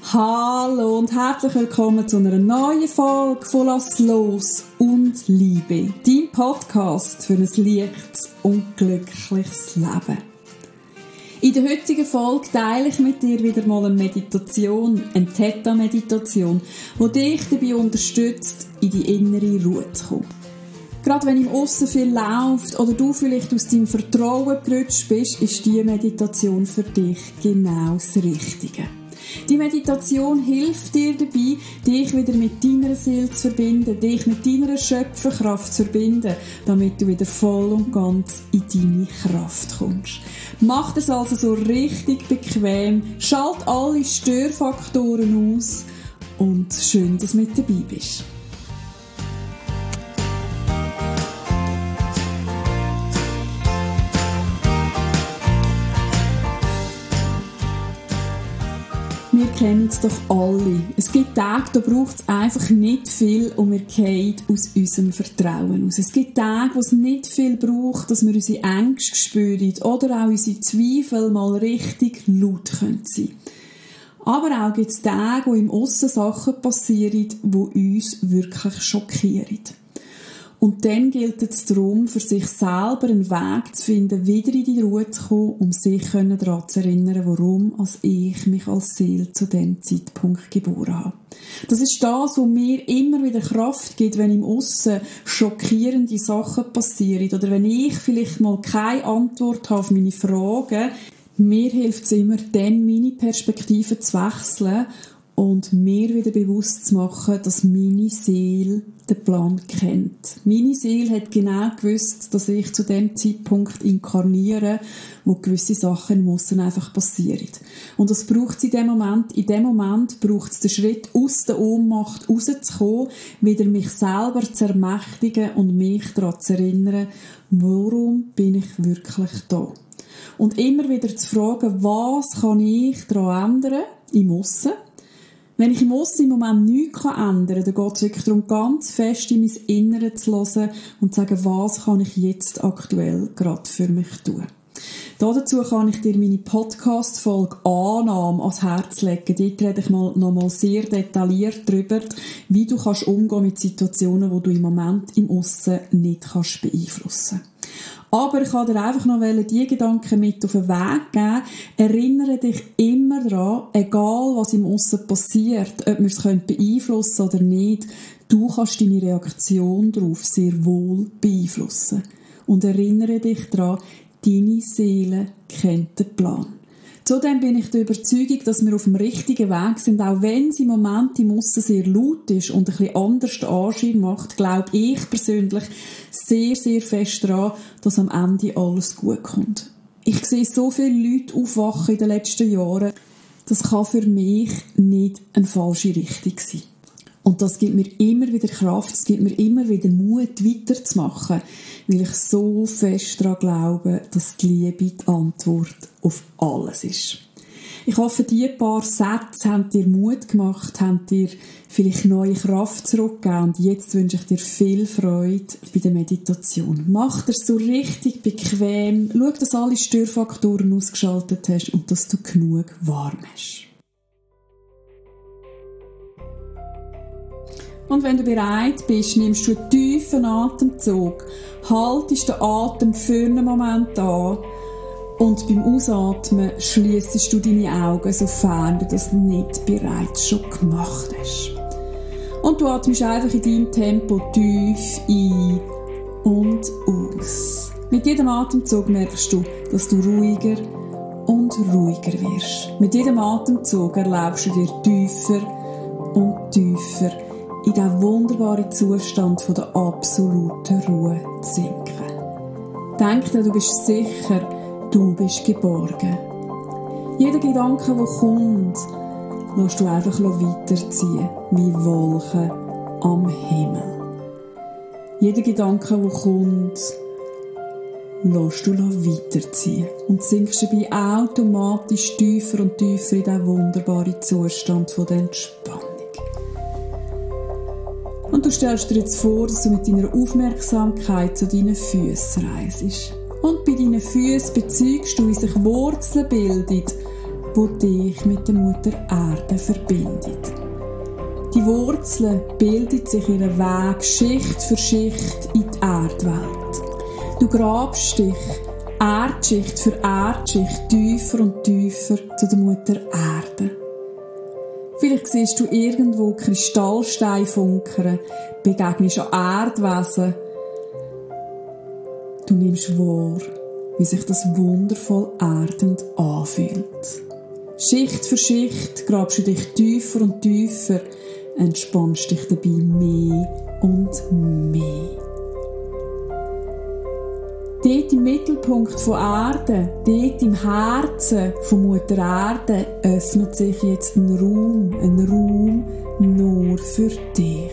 Hallo und herzlich willkommen zu einer neuen Folge von «Lass los und Liebe», dein Podcast für ein leichtes und glückliches Leben. In der heutigen Folge teile ich mit dir wieder mal eine Meditation, eine Theta-Meditation, die dich dabei unterstützt, in die innere Ruhe zu kommen. Gerade wenn im Aussen viel läuft oder du vielleicht aus deinem Vertrauen gerutscht bist, ist diese Meditation für dich genau das Richtige. Die Meditation hilft dir dabei, dich wieder mit deiner Seele zu verbinden, dich mit deiner Schöpferkraft zu verbinden, damit du wieder voll und ganz in deine Kraft kommst. Mach das also so richtig bequem, schalt alle Störfaktoren aus und schön, dass du mit dabei bist. Wir kennen es doch alle. Es gibt Tage, da braucht es einfach nicht viel und wir fallen aus unserem Vertrauen aus. Es gibt Tage, wo es nicht viel braucht, dass wir unsere Ängste spüren oder auch unsere Zweifel mal richtig laut sein können. Aber auch gibt es Tage, wo im Aussen Sachen passieren, die uns wirklich schockieren. Und dann gilt es darum, für sich selber einen Weg zu finden, wieder in die Ruhe zu kommen, um sich daran zu erinnern, warum ich mich als Seele zu diesem Zeitpunkt geboren habe. Das ist das, was mir immer wieder Kraft gibt, wenn im Aussen schockierende Sachen passieren oder wenn ich vielleicht mal keine Antwort habe auf meine Fragen. Mir hilft es immer, dann meine Perspektive zu wechseln und mir wieder bewusst zu machen, dass meine Seele den Plan kennt. Meine Seele hat genau gewusst, dass ich zu dem Zeitpunkt inkarniere, wo gewisse Sachen im Aussen einfach passieren. Und das braucht es in dem Moment. In dem Moment braucht es den Schritt aus der Ohnmacht rauszukommen, wieder mich selber zu ermächtigen und mich daran zu erinnern, warum bin ich wirklich da? Und immer wieder zu fragen, was kann ich daran ändern im Aussen? Wenn ich im Aussen im Moment nichts ändern kann, dann geht es wirklich darum, ganz fest in mein Inneres zu hören und zu sagen, was kann ich jetzt aktuell gerade für mich tun. Dazu kann ich dir meine Podcast-Folge «Annahme» ans Herz legen. Dort rede ich nochmal sehr detailliert darüber, wie du kannst umgehen mit Situationen, die du im Moment im Aussen nicht kannst beeinflussen kannst. Aber ich kann dir einfach noch die Gedanken mit auf den Weg geben. Erinnere dich immer daran, egal was im Aussen passiert, ob wir es beeinflussen oder nicht, du kannst deine Reaktion darauf sehr wohl beeinflussen. Und erinnere dich daran, deine Seele kennt den Plan. Zudem bin ich der Überzeugung, dass wir auf dem richtigen Weg sind, auch wenn es im Moment im Aussen sehr laut ist und ein bisschen anders den Anschein macht, glaube ich persönlich sehr, sehr fest daran, dass am Ende alles gut kommt. Ich sehe so viele Leute aufwachen in den letzten Jahren, das kann für mich nicht eine falsche Richtung sein. Und das gibt mir immer wieder Kraft, es gibt mir immer wieder Mut, weiterzumachen, weil ich so fest daran glaube, dass die Liebe die Antwort auf alles ist. Ich hoffe, diese paar Sätze haben dir Mut gemacht, haben dir vielleicht neue Kraft zurückgegeben und jetzt wünsche ich dir viel Freude bei der Meditation. Mach dir so richtig bequem, schau, dass alle Störfaktoren ausgeschaltet hast und dass du genug warm hast. Und wenn du bereit bist, nimmst du einen tiefen Atemzug, haltest den Atem für einen Moment an und beim Ausatmen schliessest du deine Augen, sofern du das nicht bereits schon gemacht hast. Und du atmest einfach in deinem Tempo tief ein und aus. Mit jedem Atemzug merkst du, dass du ruhiger und ruhiger wirst. Mit jedem Atemzug erlaubst du dir tiefer und tiefer in diesen wunderbaren Zustand von der absoluten Ruhe zu sinken. Denk dir, du bist sicher, du bist geborgen. Jeder Gedanke, der kommt, lässt du einfach weiterziehen, wie Wolken am Himmel. Jeder Gedanke, der kommt, lässt du weiterziehen und sinkst dabei automatisch tiefer und tiefer in diesen wunderbaren Zustand von der Entspannung. Und du stellst dir jetzt vor, dass du mit deiner Aufmerksamkeit zu deinen Füßen reisest. Und bei deinen Füßen bezeugst du, wie sich Wurzeln bilden wo dich mit der Mutter Erde verbindet. Die Wurzeln bildet sich ihren Weg Schicht für Schicht in die Erdwelt. Du grabst dich Erdschicht für Erdschicht tiefer und tiefer zu der Mutter Erde. Vielleicht siehst du irgendwo Kristallsteine funkern, begegnest an Erdwesen. Du nimmst wahr, wie sich das wundervoll erdend anfühlt. Schicht für Schicht grabst du dich tiefer und tiefer, entspannst dich dabei mehr und mehr. Dort im Mittelpunkt von Erde, dort im Herzen von Mutter Erde, öffnet sich jetzt ein Raum nur für dich.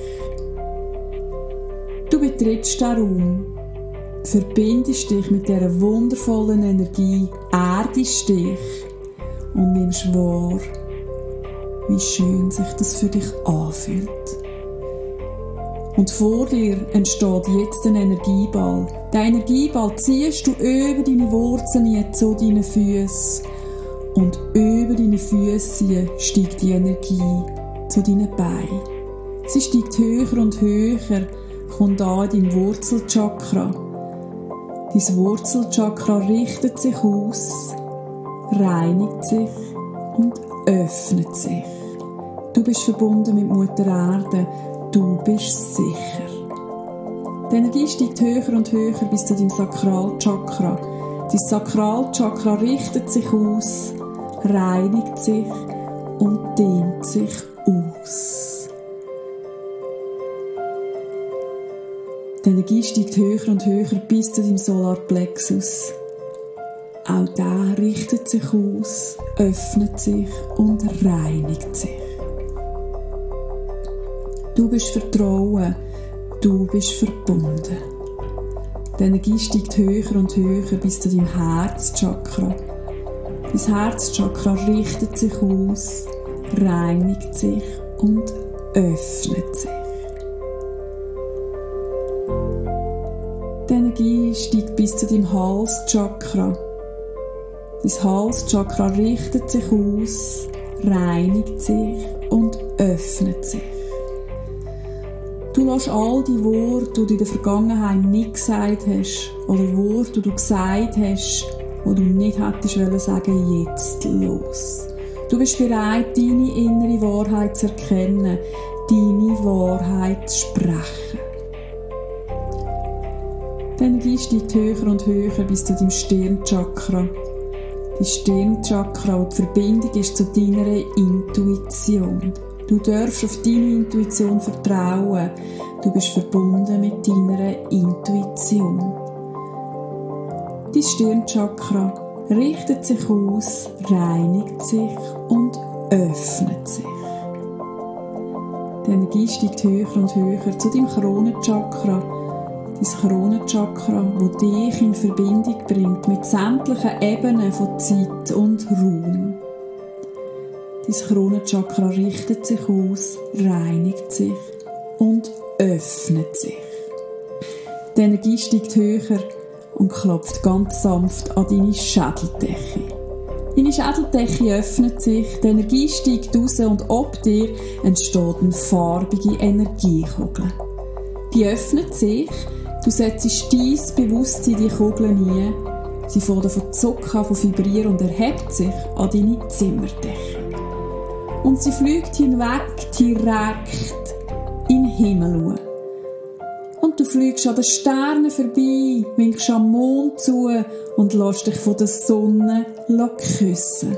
Du betrittst diesen Raum, verbindest dich mit dieser wundervollen Energie, erdest dich und nimmst wahr, wie schön sich das für dich anfühlt. Und vor dir entsteht jetzt ein Energieball. Den Energieball ziehst du über deine Wurzeln zu deinen Füßen. Und über deine Füße steigt die Energie zu deinen Beinen. Sie steigt höher und höher, kommt an in dein Wurzelchakra. Dein Wurzelchakra richtet sich aus, reinigt sich und öffnet sich. Du bist verbunden mit Mutter Erde. Du bist sicher. Die Energie steigt höher und höher bis zu deinem Sakralchakra. Dein Sakralchakra richtet sich aus, reinigt sich und dehnt sich aus. Die Energie steigt höher und höher bis zu deinem Solarplexus. Auch der richtet sich aus, öffnet sich und reinigt sich. Du bist vertrauen, du bist verbunden. Die Energie steigt höher und höher bis zu deinem Herzchakra. Dein Herzchakra richtet sich aus, reinigt sich und öffnet sich. Die Energie steigt bis zu deinem Halschakra. Dein Halschakra richtet sich aus, reinigt sich und öffnet sich. Du lässt all die Worte, die du in der Vergangenheit nicht gesagt hast, oder Worte, die du gesagt hast, die du nicht hättest sagen, jetzt los. Du bist bereit, deine innere Wahrheit zu erkennen, deine Wahrheit zu sprechen. Die Energie steigt höher und höher bis zu deinem Stirnchakra. Dein Stirnchakra und die Verbindung ist zu deiner Intuition. Du darfst auf deine Intuition vertrauen. Du bist verbunden mit deiner Intuition. Dein Stirnchakra richtet sich aus, reinigt sich und öffnet sich. Die Energie steigt höher und höher zu deinem Kronenchakra. Dein Kronenchakra, das dich in Verbindung bringt mit sämtlichen Ebenen von Zeit und Raum. Dein Kronenchakra richtet sich aus, reinigt sich und öffnet sich. Die Energie steigt höher und klopft ganz sanft an deine Schädeldecke. Deine Schädeldecke öffnet sich, die Energie steigt raus und ob dir entsteht eine farbige Energiekugel. Die öffnet sich, du setzt dein Bewusstsein in die Kugel ein, sie fängt an zu zucken, von vibrieren und erhebt sich an deine Zimmerdecke. Und sie fliegt hinweg direkt in den Himmel. Und du fliegst an den Sternen vorbei, winkst am Mond zu und lässt dich von der Sonne küssen.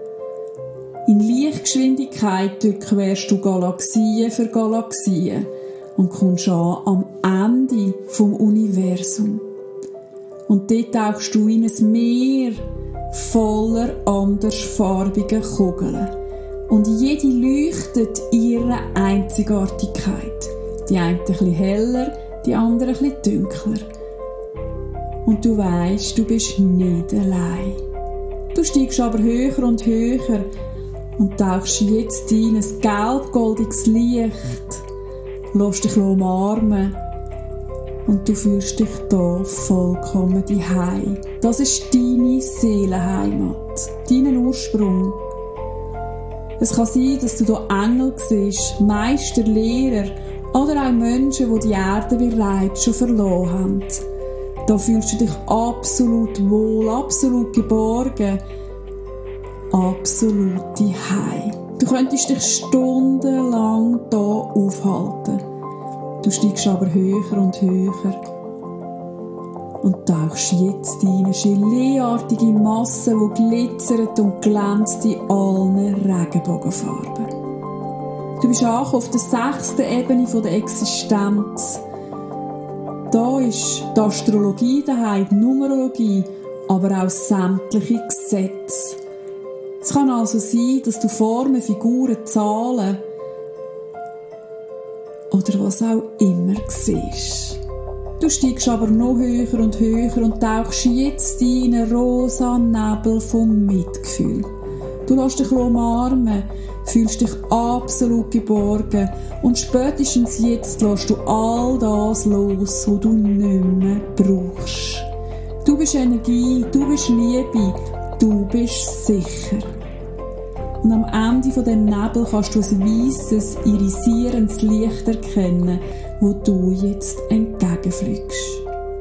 In Lichtgeschwindigkeit durchquerst du Galaxien für Galaxien und kommst am Ende vom Universum. Und dort tauchst du in ein Meer voller andersfarbiger Kugeln. Und jede leuchtet ihre Einzigartigkeit. Die eine ein bisschen heller, die andere ein bisschen dunkler. Und du weisst, du bist nicht allein. Du steigst aber höher und höher und tauchst jetzt in ein gelb-goldiges Licht. Lässt dich umarmen und du fühlst dich da vollkommen daheim. Das ist deine Seelenheimat, dein Ursprung, Es kann sein, dass du hier Engel siehst, Meister, Lehrer oder auch Menschen, die die Erde bereits schon verloren haben. Da fühlst du dich absolut wohl, absolut geborgen, absolut daheim. Du könntest dich stundenlang hier aufhalten. Du steigst aber höher und höher und tauchst jetzt in eine geleeartige Masse, die glitzert und glänzt in allen Regenbogenfarben. Du bist angekommen auf der 6. Ebene der Existenz. Da ist die Astrologie daheim, die Numerologie, aber auch sämtliche Gesetze. Es kann also sein, dass du Formen, Figuren, Zahlen oder was auch immer siehst. Du steigst aber noch höher und höher und tauchst jetzt in einen rosa Nebel vom Mitgefühl. Du lässt dich umarmen, fühlst dich absolut geborgen und spätestens jetzt lässt du all das los, was du nicht mehr brauchst. Du bist Energie, du bist Liebe, du bist sicher. Und am Ende von dem Nebel kannst du ein weisses, irisierendes Licht erkennen, wo du jetzt entgegenfliegst.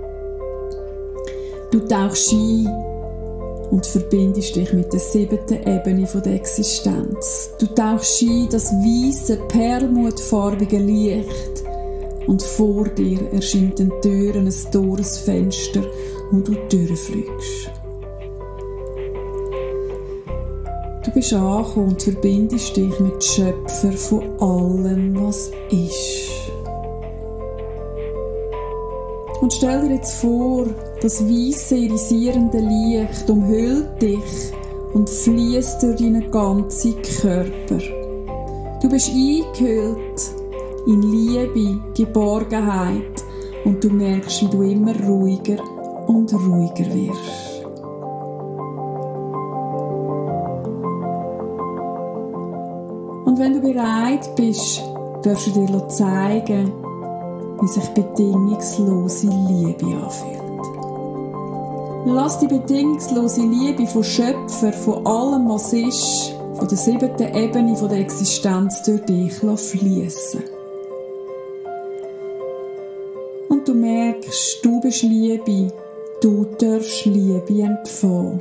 Du tauchst ein und verbindest dich mit der 7. Ebene der Existenz. Du tauchst ein das weisse, perlmutfarbige Licht und vor dir erscheint eine Tür, ein Tor, ein Fenster, wo du durchfliegst. Du bist angekommen und verbindest dich mit dem Schöpfer von allem, was ist. Und stell dir jetzt vor, das weisse, irisierende Licht umhüllt dich und fließt durch deinen ganzen Körper. Du bist eingehüllt in Liebe, Geborgenheit und du merkst, wie du immer ruhiger und ruhiger wirst. Und wenn du bereit bist, darfst du dir zeigen, wie sich bedingungslose Liebe anfühlt. Lass die bedingungslose Liebe von Schöpfer, von allem, was ist, von der 7. Ebene der Existenz durch dich fließen. Und du merkst, du bist Liebe, du darfst Liebe empfangen.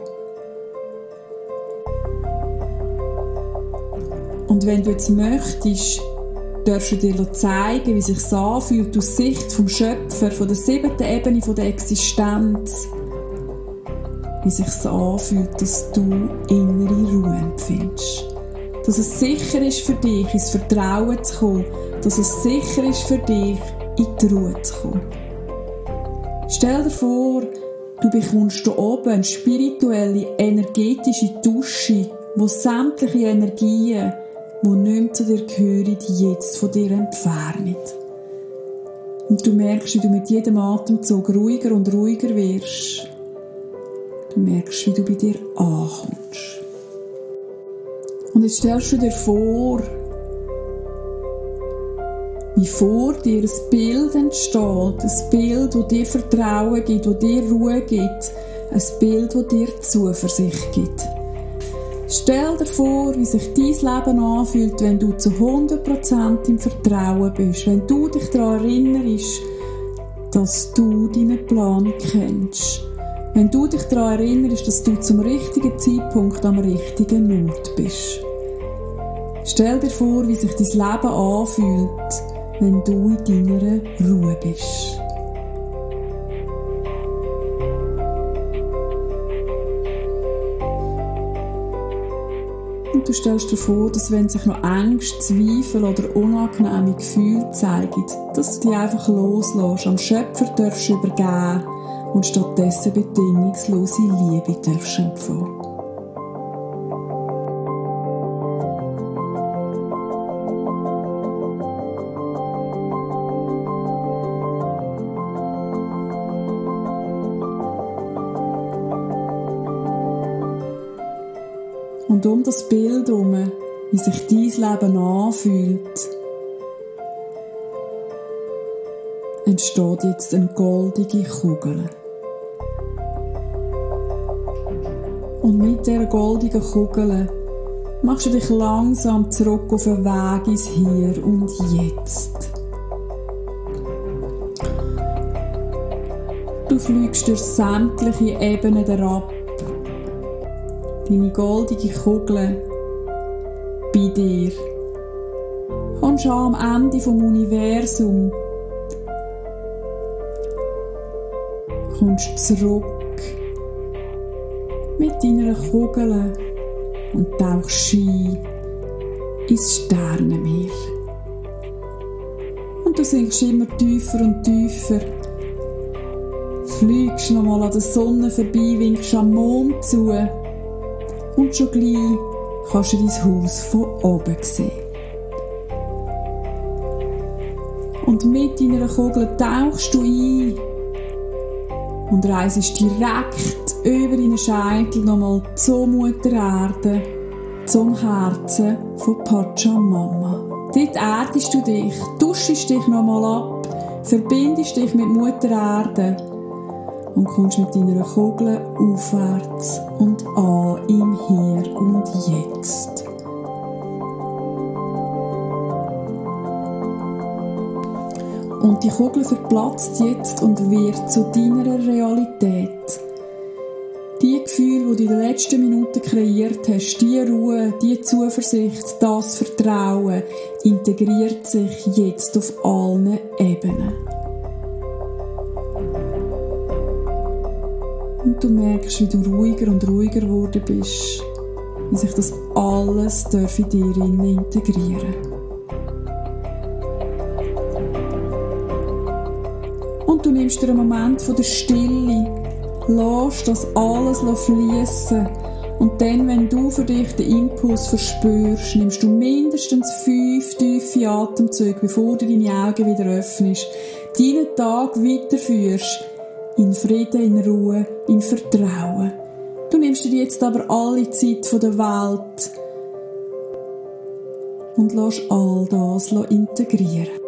Und wenn du jetzt möchtest, darfst du dir zeigen, wie es sich anfühlt aus Sicht vom Schöpfer, von der 7. Ebene der Existenz, wie es sich anfühlt, dass du innere Ruhe empfindest. Dass es sicher ist für dich, ins Vertrauen zu kommen, dass es sicher ist für dich, in die Ruhe zu kommen. Stell dir vor, du bekommst hier oben eine spirituelle, energetische Dusche, wo sämtliche Energien, die nicht mehr zu dir gehören, jetzt von dir entfernen. Und du merkst, wie du mit jedem Atemzug ruhiger und ruhiger wirst. Du merkst, wie du bei dir ankommst. Und jetzt stellst du dir vor, wie vor dir ein Bild entsteht, ein Bild, das dir Vertrauen gibt, das dir Ruhe gibt, ein Bild, das dir Zuversicht gibt. Stell dir vor, wie sich dein Leben anfühlt, wenn du zu 100% im Vertrauen bist, wenn du dich daran erinnerst, dass du deinen Plan kennst. Wenn du dich daran erinnerst, dass du zum richtigen Zeitpunkt am richtigen Ort bist. Stell dir vor, wie sich dein Leben anfühlt, wenn du in deiner Ruhe bist. Und du stellst dir vor, dass wenn sich noch Ängste, Zweifel oder unangenehme Gefühle zeigen, dass du die einfach loslässt, am Schöpfer darfst übergeben und stattdessen bedingungslose Liebe darfst empfangen. Und um das Bild herum, wie sich dein Leben anfühlt, entsteht jetzt eine goldige Kugel. Und mit dieser goldigen Kugel machst du dich langsam zurück auf den Weg ins Hier und Jetzt. Du fliegst durch sämtliche Ebenen herab. Deine goldige Kugel bei dir. Kommst am Ende vom Universum. Kommst zurück mit deiner Kugel und tauchst ein ins Sternenmeer. Und du sinkst immer tiefer und tiefer. Fliegst nochmal an der Sonne vorbei, winkst am Mond zu und schon gleich kannst du dein Haus von oben sehen. Und mit deiner Kugel tauchst du ein und reisest direkt über deinen Scheitel nochmal zur Mutter Erde, zum Herzen von Pachamama. Dort erdest du dich, duschst dich nochmal ab, verbindest dich mit Mutter Erde und kommst mit deiner Kugel aufwärts und an im Hier und Jetzt. Und die Kugel verplatzt jetzt und wird zu deiner Realität. Die Gefühle, die du in den letzten Minuten kreiert hast, die Ruhe, die Zuversicht, das Vertrauen, integriert sich jetzt auf allen Ebenen. Und du merkst, wie du ruhiger und ruhiger geworden bist, wie sich das alles in dir integrieren darf. Und du nimmst dir einen Moment von der Stille, lässt das alles fließen und dann, wenn du für dich den Impuls verspürst, nimmst du mindestens 5 tiefe Atemzüge, bevor du deine Augen wieder öffnest, deinen Tag weiterführst, in Frieden, in Ruhe, in Vertrauen. Du nimmst dir jetzt aber alle Zeit der Welt und lässt all das integrieren.